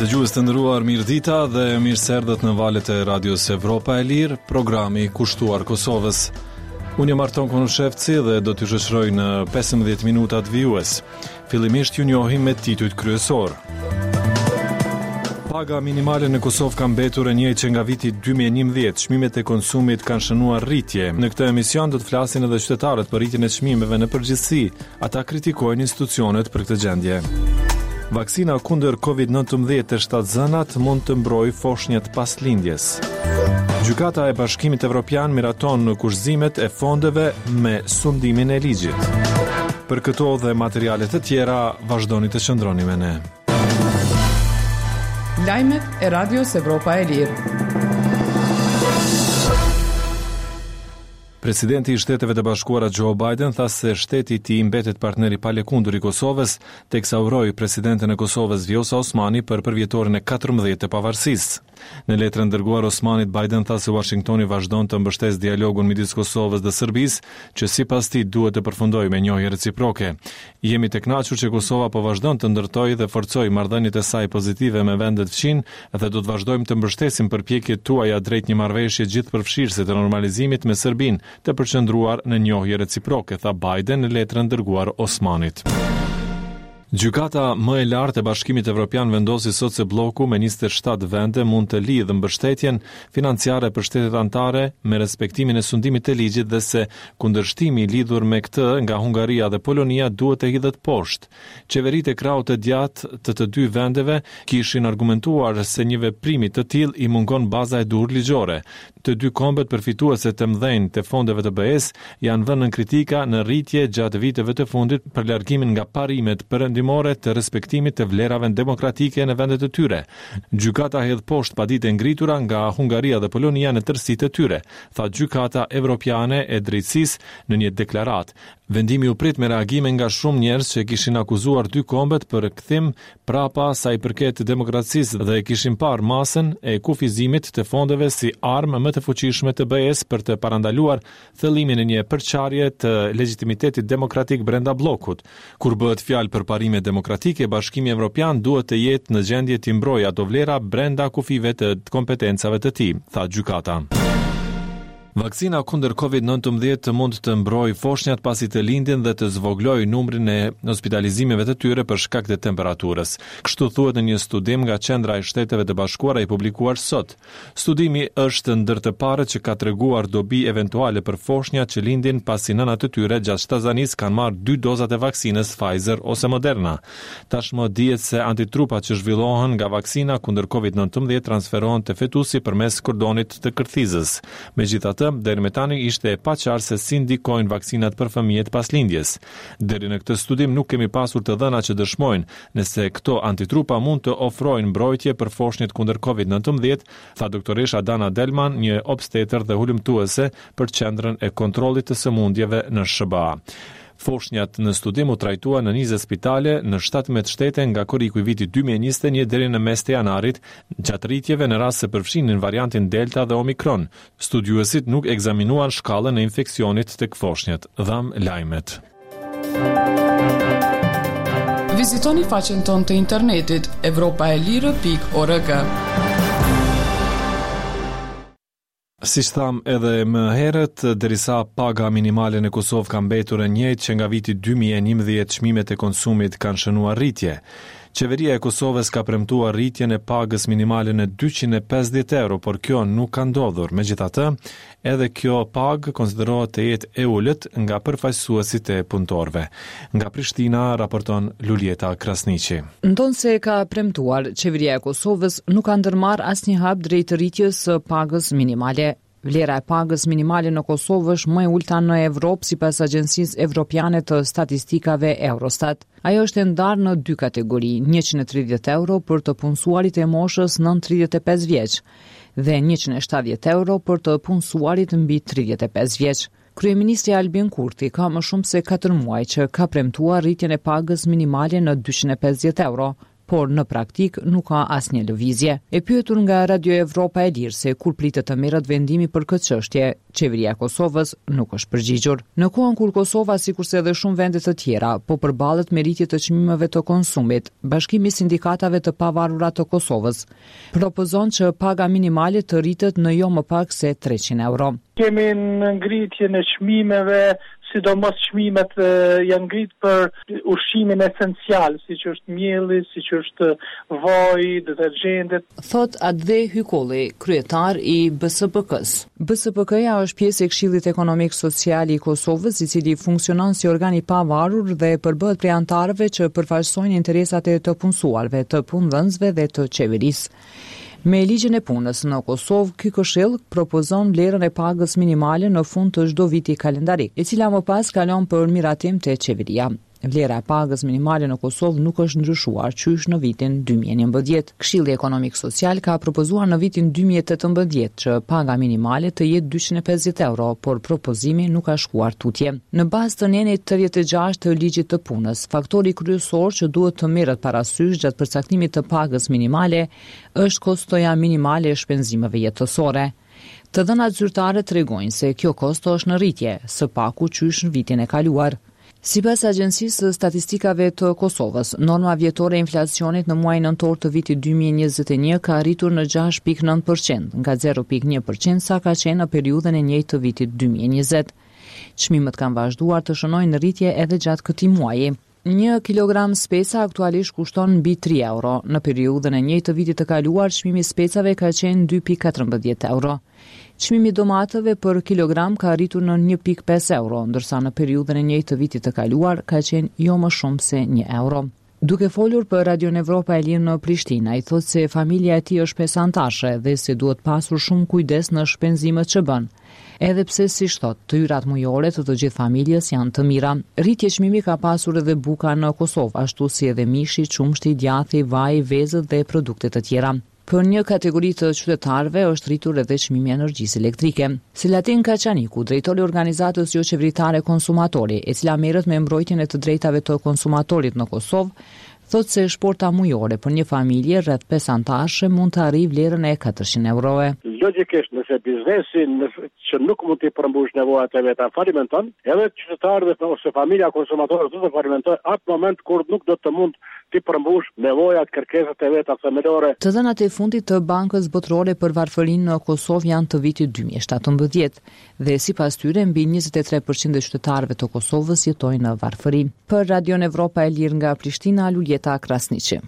Dëgjues të nderuar, mirëdita dhe mirëseardhët në valët e Radios Evropa e Lirë, programi kushtuar Kosovës. Unë jam Arton Konushevci dhe do t'ju shoqëroj në 15 minutat vijues. Fillimisht ju njohim me titujt kryesor. Paga minimale në Kosovë ka mbetur e njëjtë që nga viti 2011, çmimet e konsumit kanë shënuar rritje. Në këtë emision do të flasin edhe qytetarët për rritjen e çmimeve në përgjithësi. Ata kritikojnë institucionet për këtë gjendje. Vaksina kundër COVID-19 të shtatzënat mund të mbrojë foshnjat pas lindjes. Gjykata e Bashkimit Evropian miraton në kushtimet e fondeve me sundimin e ligjit. Për këto dhe materiale të tjera, vazhdoni të qëndroni me ne. Lajmet e Radios Evropa e Lirë. Presidenti i Shteteve të Bashkuara Joe Biden tha se shteti i tij mbetet partneri pa lëkundur i Kosovës, teksa uroi presidenten e Kosovës Vjosa Osmani për përvjetorin e 14 të pavarësisë. Në letrën dërguar Osmanit, Biden tha se Washingtoni vazhdon të mbështesë dialogun midis Kosovës dhe Serbisë, që sipas tij duhet të përfundojë me njohje reciproke. Jemi të kënaqur që Kosova po vazhdon të ndërtojë dhe forcojë marrëdhëniet e saj pozitive me vendet fqin dhe do të vazhdojmë të mbështesim përpjekjet tuaja drejt një marrëveshje gjithëpërfshirëse të normalizimit me Serbinë, të përqendruar në njohje reciproke, tha Biden në letrën dërguar Osmanit. Gjykata më e lartë e Bashkimit Evropian vendosi sot se bloku me 27 vende mund të lidhë mbështetjen financiare për shtetet anëtare me respektimin e sundimit të ligjit dhe se kundërshtimi lidhur me këtë nga Hungaria dhe Polonia duhet të hidhet poshtë. Qeveritë e krahut të gjatë të dy vendeve kishin argumentuar se një veprimi të tillë i mungon baza e duhur ligjore. Të dy kombet përfituese të mëdhenj të fondeve të BE-s janë vënë në kritika në rritje gjatë viteve të fundit për largimin nga parimet perëndimore të respektimit të vlerave demokratike në vendet e tyre. Gjykata hedh poshtë paditën ngritura nga Hungaria dhe Polonia në tërësitë e tyre, tha Gjykata Evropiane e Drejtësisë në një deklaratë. Vendimi u prit me reagime nga shumë njerëz që kishin akuzuar dy kombet për kthim prapa sa i përket demokracisë dhe kishin parë masën e kufizimit të fondeve si armë më të fuqishme të BE-s për të parandaluar thellimin e një përçarje të legitimitetit demokratik brenda bllokut. Kur bëhet fjalë për parime demokratike, Bashkimi Evropian duhet të jetë në gjendje të mbrojë ato vlera brenda kufive të kompetencave të tij, tha gjykata. Vaksina kundër COVID-19 mund të mbrojë foshnjat pasi të lindin dhe të zvoglojë numrin e hospitalizimeve të tyre për shkak të temperaturës. Kështu thuhet në një studim nga Qendra e Shteteve të Bashkuara i publikuar sot. Studimi është ndër të parët që ka treguar dobi eventuale për foshnjat që lindin pasi nënat e tyre gjatë shtazanisë kanë marrë 2 dozat e vaksinës Pfizer ose Moderna. Tashmë dihet se antitrupat që zhvillohen nga vaksina kundër COVID-19 transferohen te fetusi përmes kordonit të kërthizës. Megjithatë, deri më tani ishte e paqartë se si ndikojnë vaksinat për fëmijët pas lindjes. Deri në këtë studim nuk kemi pasur të dhëna që dëshmojnë nëse këto antitrupa mund të ofrojnë mbrojtje për foshnjët kundër COVID-19, tha doktoresha Dana Delman, një obstetër dhe hulumtuese për Qendrën e Kontrollit të Sëmundjeve në SBA. Foshnjat në studim u trajtuan në 20 spitale në 17 shtete nga koriku i vitit 2021 deri në mes të janarit, gjatë rritjeve në rast se përfshinin variantin Delta dhe Omikron. Studiuesit nuk ekzaminuan shkallën e infeksionit tek foshnjat, dhan lajmet. Vizitoni faqen tonë të internetit europaelire.org. Siç tham edhe më herët, derisa paga minimale në Kosovë ka mbetur e njëjtë që nga viti 2011, çmimet e konsumit kanë shënuar rritje. Qeveria e Kosovës ka premtuar rritjen e pagës minimale në 250 euro, por kjo nuk ka ndodhur. Megjithatë, edhe kjo pagë konsiderohet të jetë e ulët nga përfaqësuesit e punëtorëve. Nga Prishtina raporton Lulieta Krasniqi. Ndonse ka premtuar, qeveria e Kosovës nuk ka ndërmarrë asnjë hap drejt rritjes së pagës minimale. Vlera e pagës minimale në Kosovë është më e ulta në Evropë sipas Agjencisë Evropiane të Statistikave Eurostat. Ajo është e ndarë në 2 kategori, 130 euro për të punësuarit e moshës nën 35 vjeç dhe 170 euro për të punësuarit mbi 35 vjeç. Kryeministri Albin Kurti ka më shumë se 4 muaj që ka premtuar rritjen e pagës minimale në 250 euro. por në praktik nuk ka asnjë lëvizje. E pyetur nga Radio Evropa e Lirë se kur pritet të merret vendimi për këtë çështje, qeveria e Kosovës nuk është përgjigjur. Në kohën kur Kosova, sikurse edhe shumë vende të tjera, po përballet me rritje të çmimeve të konsumit, Bashkimi i Sindikatave të Pavarura të Kosovës propozon që paga minimale të rritet në jo më pak se 300 euro. Kemi në ngritjen e çmimeve, sidomos çmimet janë ngrit për ushqimin esencial, siç është mielli, siç është vaji, detergjentet. Thot Adhe Hykolli, kryetar i BSPK-s. BSPK-ja është pjesë e Këshillit Ekonomik Social i Kosovës, i cili funksionon si organ i pavarur dhe përbëhet prej anëtarëve që përfaqësojnë interesat e të punësuarve, të punëdhënësve dhe të qeverisë. Me ligjin e punës në Kosovë, ky këshill propozon vlerën e pagës minimale në fund të çdo viti kalendarik, e cila më pas kalon për miratim te qeveria. Vlera e pagës minimale në Kosovë nuk është ndryshuar qysh në vitin 2011. Këshilli Ekonomik Social ka propozuar në vitin 2018 që paga minimale të jetë 250 euro, por propozimi nuk ka shkuar tutje. Në bazë të nenit 36 të ligjit të punës, faktori kryesor që duhet të merret parasysh gjatë përcaktimit të pagës minimale është kostoja minimale e shpenzimeve jetësore. Të dhënat zyrtare tregojnë se kjo kosto është në rritje, së paku qysh në vitin e kaluar. Sipas Agjencisë së Statistikave të Kosovës, norma vjetore e inflacionit në muajin nëntor të vitit 2021 ka arritur në 6.9%, nga 0.1% sa ka qenë në periudhën e njëjtë të vitit 2020. Çmimet kanë vazhduar të shënojnë në rritje edhe gjatë këtij muaji. 1 kilogram speca aktualisht kushton mbi 3 euro. Në periudhën e njëjtë të vitit të kaluar, çmimi i specave ka qenë 2.14 euro. Çmimi i domatëve për kilogram ka arritur në 1.5 euro, ndërsa në periudhën e njëjtë të vitit të kaluar ka qenë jo më shumë se 1 euro. Duke folur për Radio Evropa e Lirë në Prishtinë, ai thotë se familja e tij është pesantashe dhe se duhet pasur shumë kujdes në shpenzimet që bën. Edhe pse, siç thotë, të hyrat mujore të gjithë familjes janë të mira. Rritje çmimi ka pasur edhe buka në Kosovë, ashtu si edhe mishi, qumshti, djathi, vaji, vezët dhe produkte të tjera. Për një kategori të qytetarëve është rritur edhe çmimi i energjisë elektrike. Selatin Kaçaniku, drejtori i organizatës jo qeveritare Konsumatori, e cila merret me mbrojtjen e të drejtave të konsumatorit në Kosovë, thotë se shporta mujore për një familje rreth 5 anëtarësh mund të arrijë vlerën e 400 euroje. Logjikisht, nëse biznesi që nuk mund të përmbush nevojat e veta falimenton, edhe qytetarët ose familja konsumatorëve do të falimentojnë atë moment kur nuk do të mund të përmbush nevojat, kërkesat e veta themelore. Të dhënat e fundit të Bankës Botërore për Varfërinë në Kosovë janë të vitit 2017 dhe sipas tyre mbi 23% e qytetarëve të Kosovës jetojnë në varfëri. Për Radio Evropa e Lirë nga Prishtina, Luljeta Krasniqi.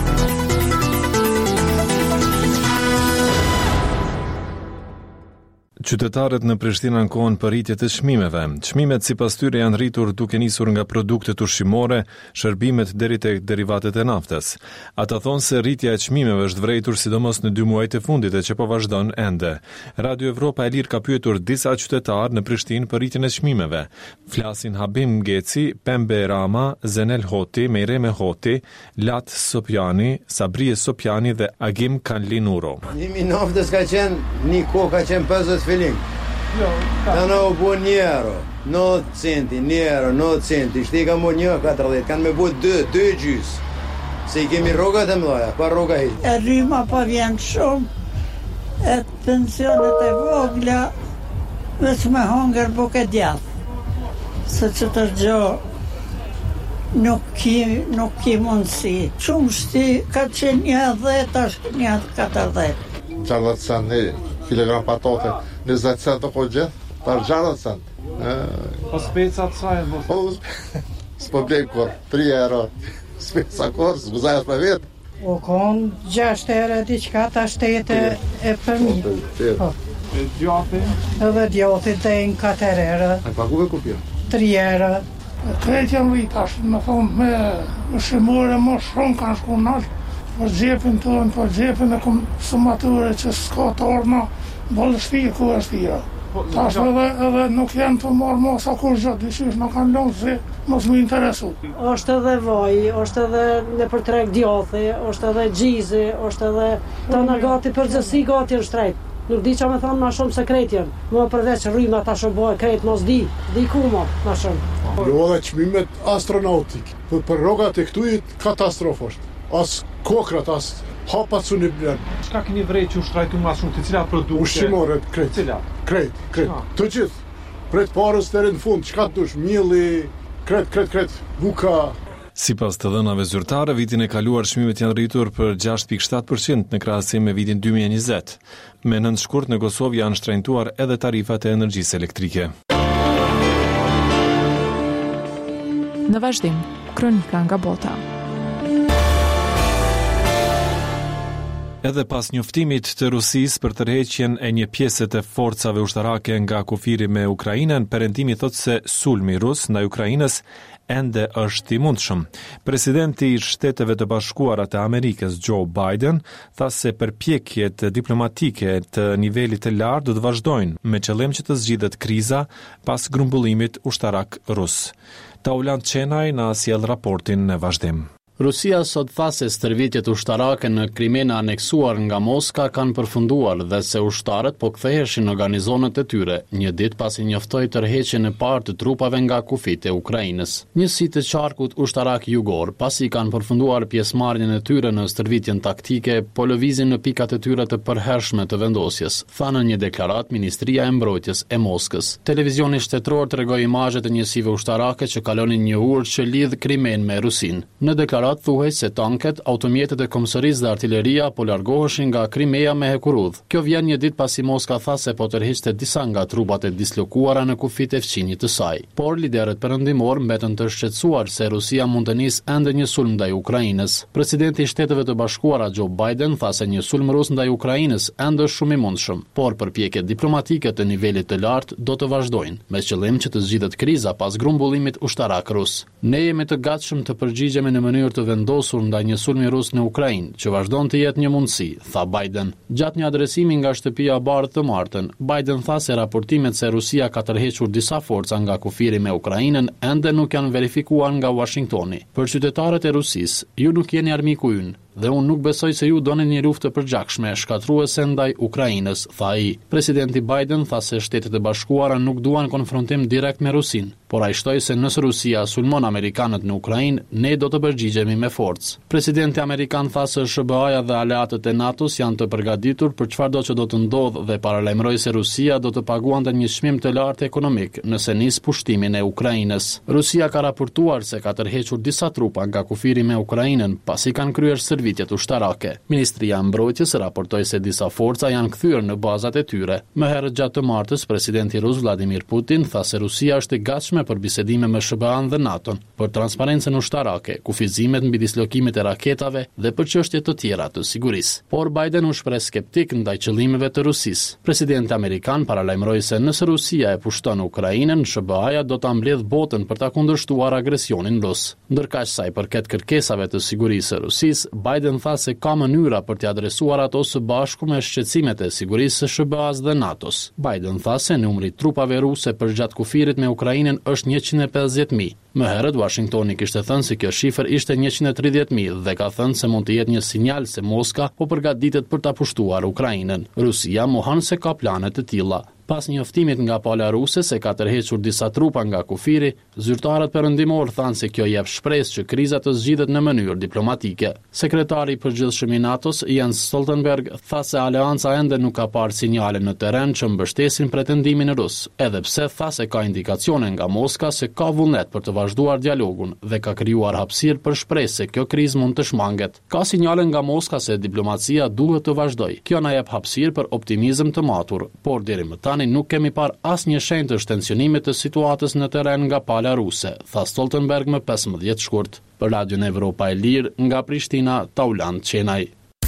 Qytetarët në Prishtinë ankohen për rritje të çmimeve. Çmimet sipas tyre janë rritur duke nisur nga produktet ushqimore, shërbimet deri tek derivatet e naftës. Ata thonë se rritja e çmimeve është vërejtur sidomos në 2 muajt e fundit e që po vazhdon ende. Radio Evropa e Lirë ka pyetur disa qytetarë në Prishtinë për rritjen e çmimeve. Flasin Habim Geci, Pembe Rama, Zenel Hoti, Mejreme Hoti, Lat Sopjani, Sabrie Sopjani dhe Agim Kanlinuro. Nimi naftës ka qenë një kohë ka qenë 50 fillim. Ta në u bu 1 euro, 90 centi, 1 euro, 90 centi, shti ka mu 1,40, kanë me bu 2 gjys. Se i kemi rogat e mdoja, pa roga hiq. E rryma pa vjen shumë, e pensionet e vogla, veç me hongër buke djath. Se që të gjo nuk ki mundësi. Shumë shti ka qenë 10, është 1,40. 60 cent kilogram patate, 20 cent të ko gjithë, tar 60 cent. Po specat sajnë? Po, s'po blej kur, 3 euro, speca kur, s'guzaj është për vetë. O konë 6 euro diqka, ta 7 e për mi. E djati? Edhe djati dhe në 4 euro. A paguve kupja? 3 euro. Kretë janë vitash, me thonë, me shimore më shumë kanë shku nalë, për gjepin tonë, për gjepin e konsumature që s'ka të orna, bëllë shtia ku është tira. Tash edhe nuk janë të marrë masa kur gjatë, dishysh në kanë lënë se mos më interesu. Është edhe vaj, është edhe në për treg djathi, është edhe gjizi, është edhe të në gati përgjësi gati në shtrejt. Nuk di që me thonë ma shumë se krejt janë. Më përveç rryma ta shumë bëhe krejt mos di ku ma shumë. Jo dhe qmimet astronautik, për rogat e këtujit katastrofë është. As kokrat as hapat su një blen. Çka keni vrejt që u shtrajtu më shumë, të cilat produkte? Ushqimore, krejt. Cilat? Krejt. Të gjithë. Pret parës deri në fund, çka dush, mielli, krejt, buka. Sipas të dhënave zyrtare, vitin e kaluar çmimet janë rritur për 6.7% në krahasim me vitin 2020. Me 9 shkurt në Kosovë janë shtrenjtuar edhe tarifat e energjisë elektrike. Në vazhdim, kronika nga bota. Edhe pas njoftimit të Rusisë për tërheqjen e një pjese të forcave ushtarake nga kufiri me Ukrainën, perëndimi thotë se sulmi rus ndaj Ukrainës ende është i mundshëm. Presidenti i Shteteve të Bashkuara të Amerikës, Joe Biden, tha se përpjekjet diplomatike të nivelit të lartë do të vazhdojnë me qëllim që të zgjidhet kriza pas grumbullimit ushtarak rus. Taulant Çenaj na sjell raportin në vazhdim. Rusia sot tha se stërvitjet ushtarake në Krimen aneksuar nga Moska kanë përfunduar dhe se ushtarët po ktheheshin në garnizonet e tyre, një ditë pasi njoftoi tërheqjen e parë të trupave nga kufit e Ukrainës. Njësitë të qarkut ushtarak jugor, pasi kanë përfunduar pjesëmarrjen e tyre në stërvitjen taktike, po lëvizin në pikat e tyre të përhershme të vendosjes, tha në një deklarat Ministria e Mbrojtjes e Moskës. Televizioni shtetëror tregoi imazhe të njësive ushtarake që kalonin një urë që lidh Krimen me Rusinë. Në deklarat thuhej se tanket, automjetet e komisarisë dhe artilleria po largoheshin nga Krimea me hekurudh. Kjo vjen një ditë pasi Moska tha se po tërhiqte disa nga trupat e dislokuara në kufit e fqinjit të saj. Por liderët perëndimor mbetën të shqetësuar se Rusia mund të nisë ende një sulm ndaj Ukrainës. Presidenti i Shteteve të Bashkuara Joe Biden tha se një sulm rus ndaj Ukrainës ende është shumë i mundshëm, por përpjekjet diplomatike të nivelit të lartë do të vazhdojnë, me qëllim që të zgjidhet kriza pas grumbullimit ushtarak rus. Ne jemi të gatshëm të përgjigjemi në mënyrë të vendosur ndaj një sulmi rus në Ukrainë, që vazhdon të jetë një mundësi, tha Biden. Gjatë një adresimi nga shtëpia e Bardhë të martën, Biden tha se raportimet se Rusia ka tërhequr disa forca nga kufiri me Ukrainën ende nuk janë verifikuar nga Washingtoni. Për qytetarët e Rusisë, ju nuk jeni armiku ynë, dhe unë nuk besoj se ju doni një luftë të përgjakshme shkatruese ndaj Ukrainës, tha ai. Presidenti Biden tha se Shtetet e Bashkuara nuk duan konfrontim direkt me Rusinë, por ai shtoi se nëse Rusia sulmon amerikanët në Ukrainë, ne do të përgjigjemi me forcë. Presidenti amerikan tha se SBA-ja dhe aleatët e NATO-s janë të përgatitur për çfarëdo që do të ndodhë dhe paralajmëroi se Rusia do të paguante një çmim të lartë ekonomik nëse nis pushtimin e Ukrainës. Rusia ka raportuar se ka tërhequr disa trupa nga kufiri me Ukrainën pasi kanë kryer stërvitjet ushtarake. Ministria e Mbrojtjes raportoi se disa forca janë kthyer në bazat e tyre. Më herët gjatë të martës, presidenti rus Vladimir Putin tha se Rusia është e gatshme për bisedime me SBA-n dhe NATO-n për transparencën ushtarake, kufizimet mbi dislokimet e raketave dhe për çështje të tjera të sigurisë. Por Biden u shpreh skeptik ndaj qëllimeve të Rusisë. Presidenti amerikan paralajmëroi se nëse Rusia e pushton Ukrainën, SBA-ja do ta mbledh botën për ta kundërshtuar agresionin rus. Ndërkaq sa i përket kërkesave të sigurisë së Rusisë, Biden tha se ka mënyra për t'i adresuar ato së bashku me shqetësimet e sigurisë së SBA-s dhe NATO-s. Biden tha se numri trupave ruse përgjatë kufirit me Ukrainën është 150.000. Më herët Washingtoni kishte thënë se kjo shifër ishte 130.000 dhe ka thënë se mund të jetë një sinjal se Moska po përgatitet për ta pushtuar Ukrainën. Rusia mohon se ka plane të tilla. Pas njoftimit nga pala ruse se ka tërhequr disa trupa nga kufiri, zyrtarët perëndimor thanë se kjo jep shpresë që kriza të zgjidhet në mënyrë diplomatike. Sekretari i përgjithshëm i NATO-s, Jens Stoltenberg, tha se aleanca ende nuk ka parë sinjale në terren që mbështesin pretendimin rus, edhe pse tha se ka indikacione nga Moska se ka vullnet për të vazhduar dialogun dhe ka krijuar hapësirë për shpresë se kjo krizë mund të shmanget. Ka sinjale nga Moska se diplomacia duhet të vazhdojë. Kjo na jep hapësirë për optimizëm të matur, por deri më tani nuk kemi parë asnjë shenjë të shtensionimit të situatës në terren nga pala ruse, tha Stoltenberg më 15 shkurt. Për Radion Evropa e Lirë, nga Prishtina, Taulant Çenaj.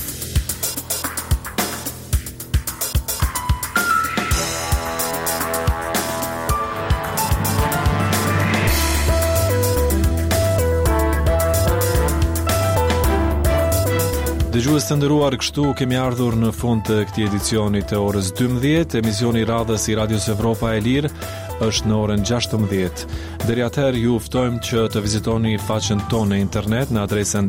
Dëgjues të nderuar, kështu kemi ardhur në fund të këtij edicioni të orës 12. Emisioni i radhës i Radios Evropa e Lirë është në orën 16. Deri atëherë ju ftojmë që të vizitoni faqen tonë në internet në adresën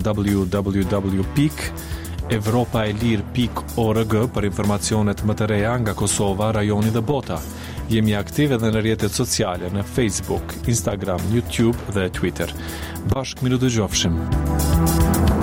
www.evropaelir.org për informacionet më të reja nga Kosova, rajoni dhe bota. Jemi aktiv edhe në rrjetet sociale në Facebook, Instagram, YouTube dhe Twitter. Bashkë miru dëgjofshim.